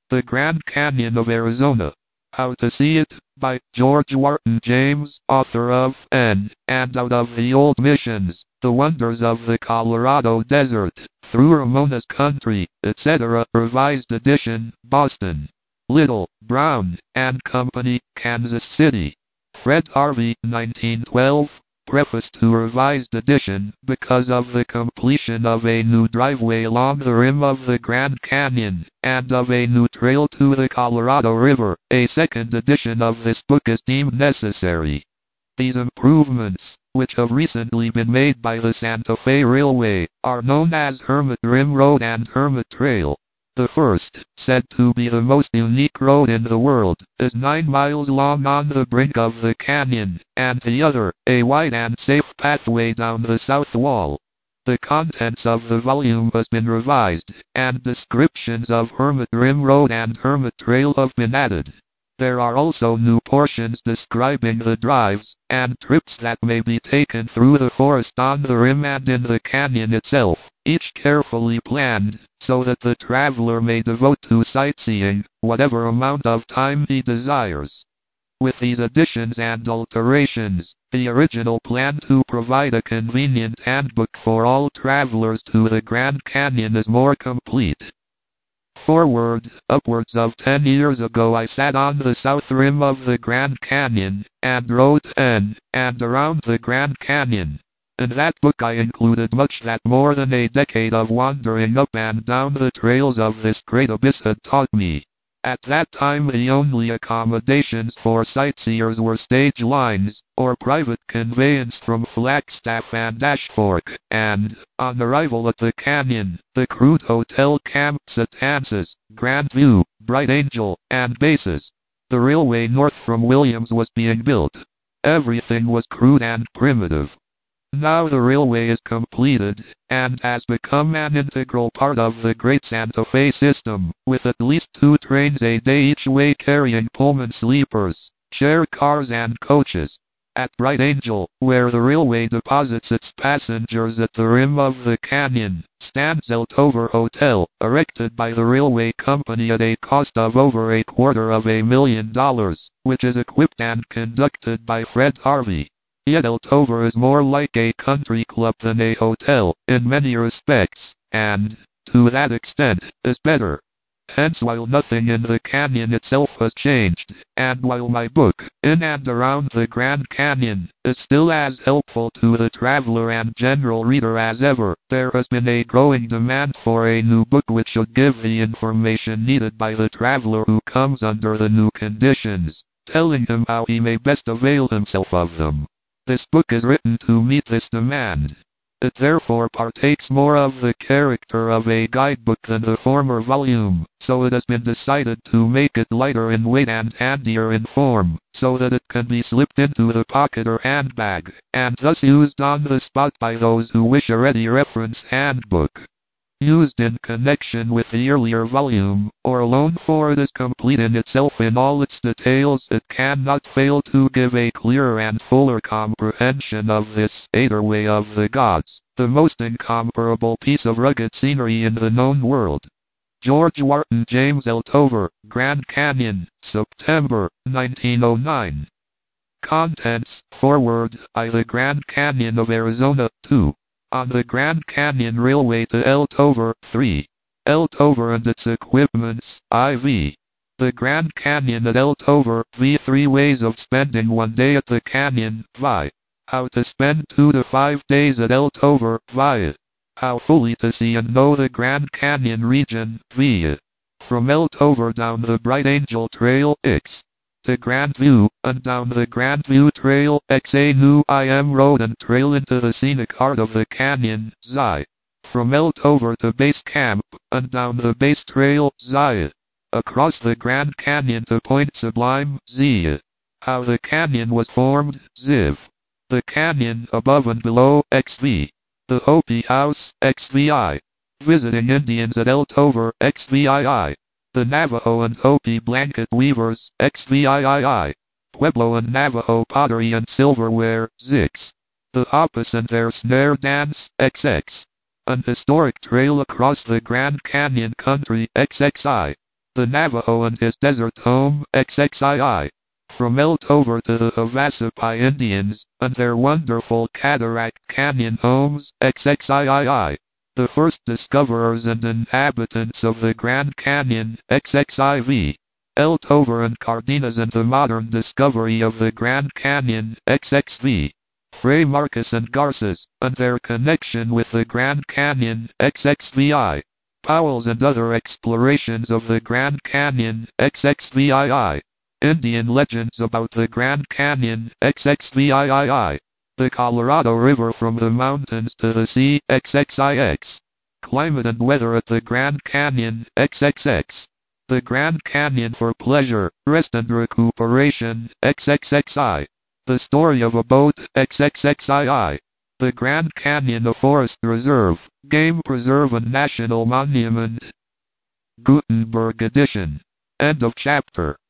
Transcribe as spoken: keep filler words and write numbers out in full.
The Grand Canyon of Arizona. How to See It, by George Wharton James, author of N and Out of the Old Missions, The Wonders of the Colorado Desert, Through Ramona's Country, et cetera. Revised edition, Boston. Little, Brown and Company, Kansas City. Fred Harvey, nineteen twelve. Preface to Revised Edition. Because of the completion of a new driveway along the rim of the Grand Canyon, and of a new trail to the Colorado River, a second edition of this book is deemed necessary. These improvements, which have recently been made by the Santa Fe Railway, are known as Hermit Rim Road and Hermit Trail. The first, said to be the most unique road in the world, is nine miles long on the brink of the canyon, and the other, a wide and safe pathway down the south wall. The contents of the volume has been revised, and descriptions of Hermit Rim Road and Hermit Trail have been added. There are also new portions describing the drives and trips that may be taken through the forest on the rim and in the canyon itself, each carefully planned, so that the traveler may devote to sightseeing whatever amount of time he desires. With these additions and alterations, the original plan to provide a convenient handbook for all travelers to the Grand Canyon is more complete. Forward, upwards of ten years ago I sat on the south rim of the Grand Canyon, and rode in and around the Grand Canyon. In that book I included much that more than a decade of wandering up and down the trails of this great abyss had taught me. At that time the only accommodations for sightseers were stage lines, or private conveyance from Flagstaff and Ashfork, and, on arrival at the canyon, the crude hotel camps at Hanses, Grand View, Bright Angel, and bases. The railway north from Williams was being built. Everything was crude and primitive. Now the railway is completed, and has become an integral part of the Great Santa Fe system, with at least two trains a day each way carrying Pullman sleepers, chair cars and coaches. At Bright Angel, where the railway deposits its passengers at the rim of the canyon, stands Eltover Hotel, erected by the railway company at a cost of over a quarter of a million dollars, which is equipped and conducted by Fred Harvey. Yet Eltover is more like a country club than a hotel, in many respects, and, to that extent, is better. Hence, while nothing in the canyon itself has changed, and while my book, In and Around the Grand Canyon, is still as helpful to the traveler and general reader as ever, there has been a growing demand for a new book which should give the information needed by the traveler who comes under the new conditions, telling him how he may best avail himself of them. This book is written to meet this demand. It therefore partakes more of the character of a guidebook than the former volume, so it has been decided to make it lighter in weight and handier in form, so that it can be slipped into the pocket or handbag, and thus used on the spot by those who wish a ready reference handbook. Used in connection with the earlier volume, or alone, for it is complete in itself in all its details, it cannot fail to give a clearer and fuller comprehension of this Eiderway of the Gods, the most incomparable piece of rugged scenery in the known world. George Wharton James Eltover, Grand Canyon, September, nineteen oh nine. Contents, Forward, I the Grand Canyon of Arizona, two. On the Grand Canyon Railway to Eltover, three. Eltover and its equipments, four. The Grand Canyon at Eltover, v three ways of spending one day at the canyon, five. How to spend two to five days at Eltover, five. How fully to see and know the Grand Canyon region, five. From Eltover down the Bright Angel Trail, six. To Grand View, and down the Grand View Trail, X a new I M road and trail into the scenic heart of the canyon, Z. From Eltover to Base Camp, and down the Base Trail, Z. Across the Grand Canyon to Point Sublime, Z. How the canyon was formed, Z. The canyon above and below, X V. The Hopi House, X V I. Visiting Indians at Eltover, X V I I. The Navajo and Hopi Blanket Weavers, X V I I. Pueblo and Navajo Pottery and Silverware, six. The Hopis and their Snare Dance, X X. An historic trail across the Grand Canyon country, X X I. The Navajo and his desert home, triple X. From Eltover to the Havasupai Indians, and their wonderful Cataract Canyon homes, triple X. The first discoverers and inhabitants of the Grand Canyon, triple X. Eltover and Cardenas and the modern discovery of the Grand Canyon, triple X. Fray Marcos and Garces, and their connection with the Grand Canyon, triple X. Powell's and other explorations of the Grand Canyon, triple X. Indian legends about the Grand Canyon, triple X. The Colorado River from the mountains to the sea, triple X. Climate and weather at the Grand Canyon, triple X. The Grand Canyon for pleasure, rest and recuperation, triple X. The story of a boat, triple X. The Grand Canyon a forest reserve, game preserve and national monument. Gutenberg edition. End of chapter.